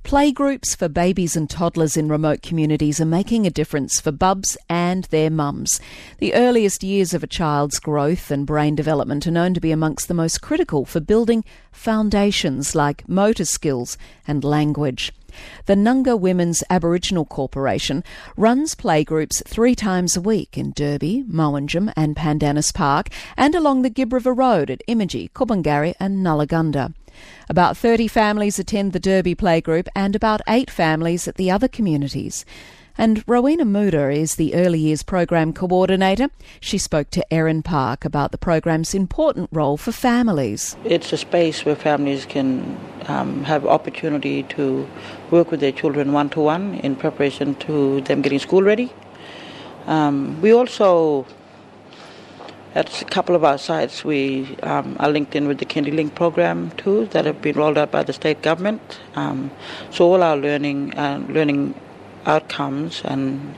Playgroups for babies and toddlers in remote communities are making a difference for bubs and their mums. The earliest years of a child's growth and brain development are known to be amongst the most critical for building foundations like motor skills and language. The Nunga Women's Aboriginal Corporation runs playgroups 3 times a week in Derby, Mowanjum and Pandanus Park and along the Gibb River Road at Imagi, Kubungari and Nullagunda. About 30 families attend the Derby playgroup and about 8 families at the other communities. And Rowena Muda is the Early Years Program Coordinator. She spoke to Erin Park about the program's important role for families. It's a space where families can have opportunity to work with their children one-to-one in preparation to them getting school ready. We also, at a couple of our sites, we are linked in with the KindyLink program too that have been rolled out by the state government. So all our learning outcomes and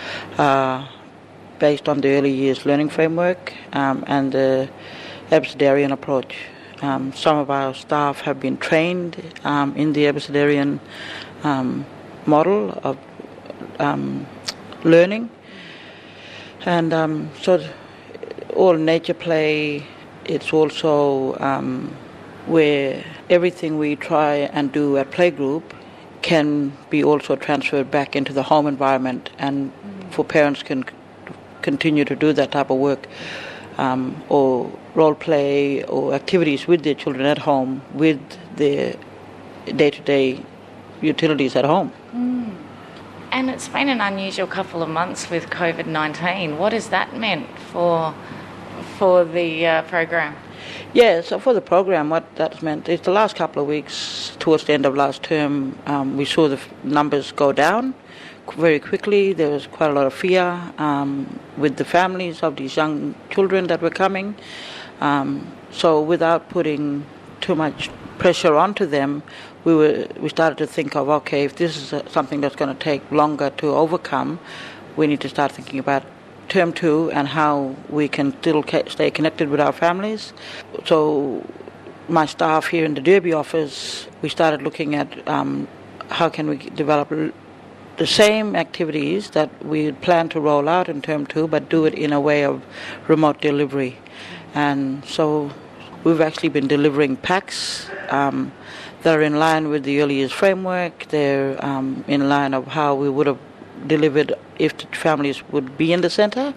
based on the early years learning framework and the Abecedarian approach. Some of our staff have been trained in the Abecedarian model of learning, and so all nature play. It's also where everything we try and do at playgroup can be also transferred back into the home environment, and for parents can continue to do that type of work or role play or activities with their children at home with their day-to-day utilities at home. And it's been an unusual couple of months with COVID-19. What has that meant for the program? Yeah, so for the program, what that's meant is the last couple of weeks, towards the end of last term, we saw the numbers go down very quickly. There was quite a lot of fear with the families of these young children that were coming. So without putting too much pressure onto them, we started to think of, okay, if this is something that's going to take longer to overcome, we need to start thinking about term 2 and how we can still stay connected with our families. So my staff here in the Derby office, we started looking at how can we develop the same activities that we plan to roll out in term 2, but do it in a way of remote delivery. And so we've actually been delivering packs that are in line with the early years framework. They're in line of how we would have delivered if the families would be in the centre.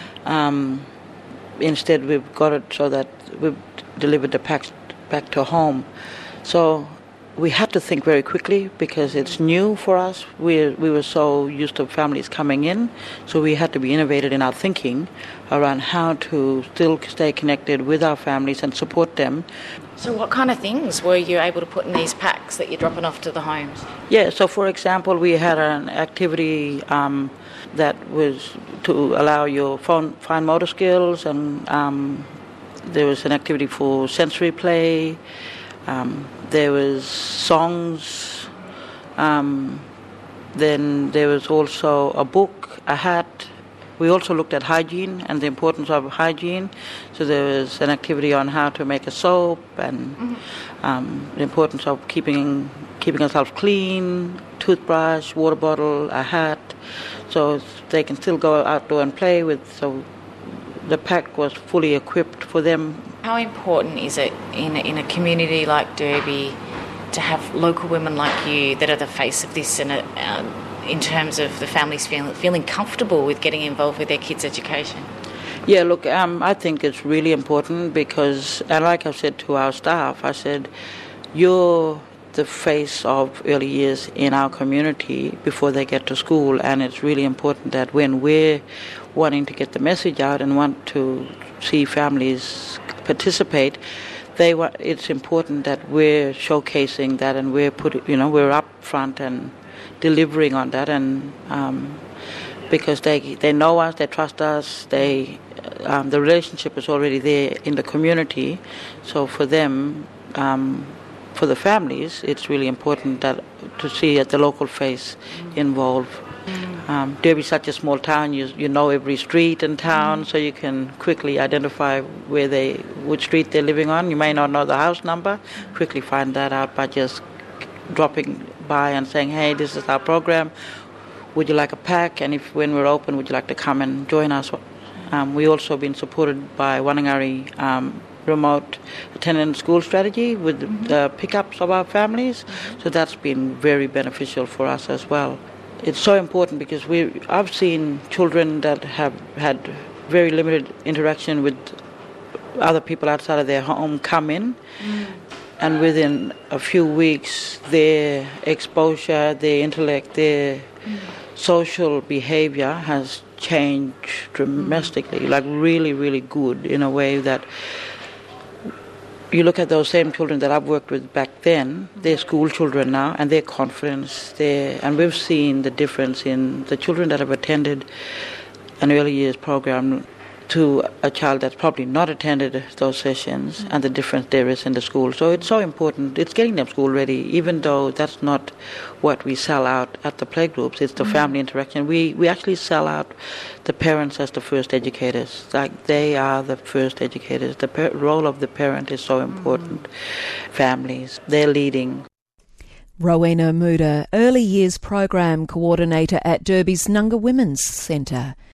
Instead, we've got it so that we've delivered the packs back to home. So we had to think very quickly because it's new for us. We were so used to families coming in, so we had to be innovative in our thinking around how to still stay connected with our families and support them. So what kind of things were you able to put in these packs that you're dropping off to the homes? Yeah, so for example, we had an activity that was to allow your fine motor skills, and there was an activity for sensory play. There was songs. Then there was also a book, a hat. We also looked at hygiene and the importance of hygiene. So there was an activity on how to make a soap and the importance of keeping ourselves clean, toothbrush, water bottle, a hat. So they can still go outdoor and play with. So the pack was fully equipped for them. How important is it in a community like Derby to have local women like you that are the face of this and in terms of the families feeling comfortable with getting involved with their kids' education? Yeah, look, I think it's really important because, and like I said to our staff, I said, you're the face of early years in our community before they get to school, and it's really important that when we're wanting to get the message out and want to see families participate, it's important that we're showcasing that and we're up front and delivering on that, and because they know us, they trust us, the relationship is already there in the community. So for them, for the families, it's really important to see the local face involved. Derby's such a small town, you know every street in town, so you can quickly identify which street they're living on. You may not know the house number, quickly find that out by just dropping by and saying, hey, this is our program. Would you like a pack? And if when we're open, would you like to come and join us? We also been supported by Wanangari remote attendance school strategy with the pickups of our families. So that's been very beneficial for us as well. It's so important because I've seen children that have had very limited interaction with other people outside of their home come in, and within a few weeks their exposure, their intellect, their social behavior has changed dramatically, like really, really good, in a way that you look at those same children that I've worked with back then, they're school children now, and their confidence, and we've seen the difference in the children that have attended an early years program to a child that's probably not attended those sessions, and the difference there is in the school. So it's so important. It's getting them school ready, even though that's not what we sell out at the playgroups. It's the family interaction. We actually sell out the parents as the first educators. Like, they are the first educators. The role of the parent is so important. Families, they're leading. Rowena Muda, Early Years Program Coordinator at Derby's Nunga Women's Centre.